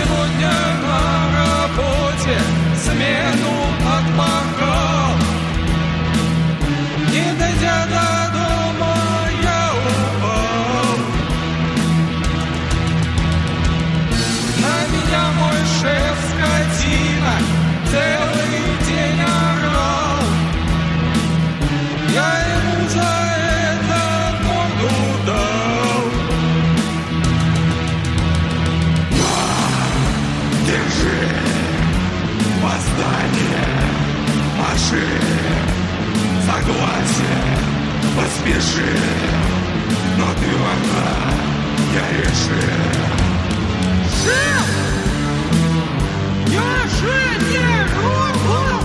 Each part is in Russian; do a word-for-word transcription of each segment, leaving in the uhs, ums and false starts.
сегодня на работе смену отмахал. Не дойдя до дома, я упал. На меня мой шеф скотина целый день орал. Я ему за это морду дал. На, держи, восстание, маши, согласие, поспеши, но твердо я решил. Шеф! Я же не робот!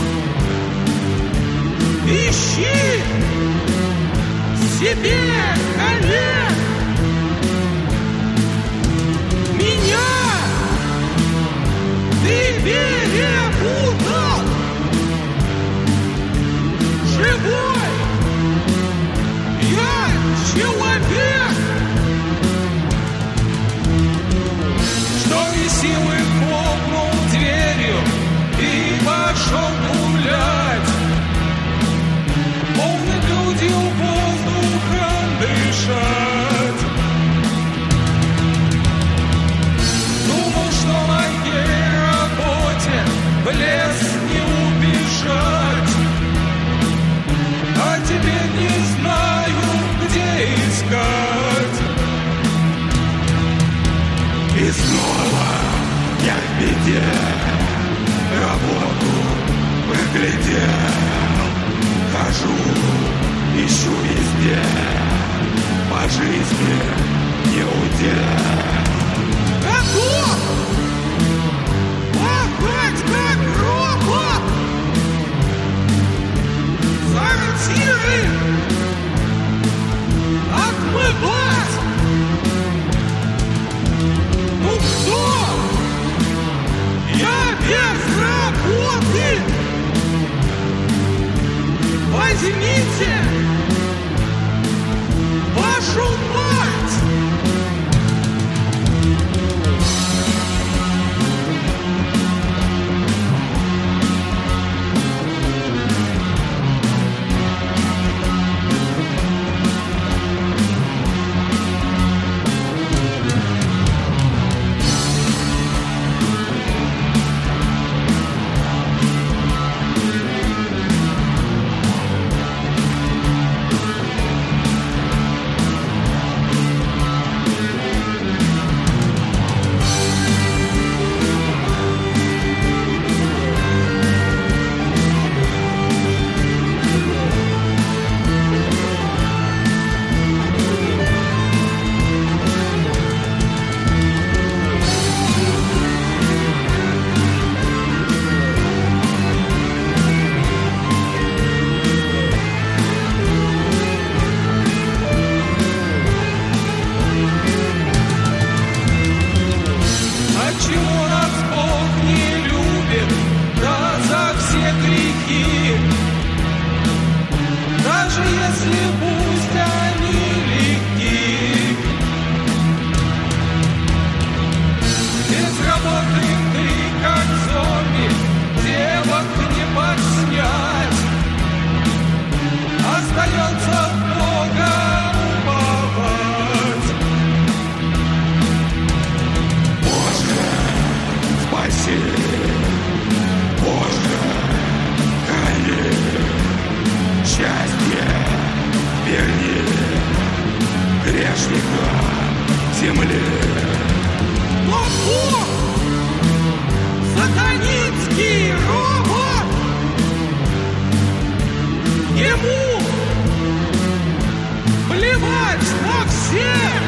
Ищи себе коллег! Меня ты перепутал! Живой! Я человек! Что из силы хлопнул дверью и пошел гулять, полной грудью воздухом дышать. Думал, что моей работе в лес не убежать, а теперь не знаю, где искать. И снова я в беде, работу проглядел. Хожу, ищу везде, по жизни не удел. Готов! Пахать как робот! Сортиры! Отмывать! Ну кто? Я без работы! Возьмите вашу мать! земли. Но Бог, сатанинский робот, ему плевать на всех.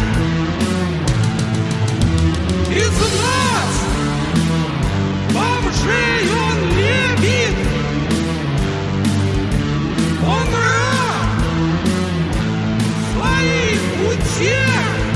Из нас бомжей он любит. Он раб своих утех.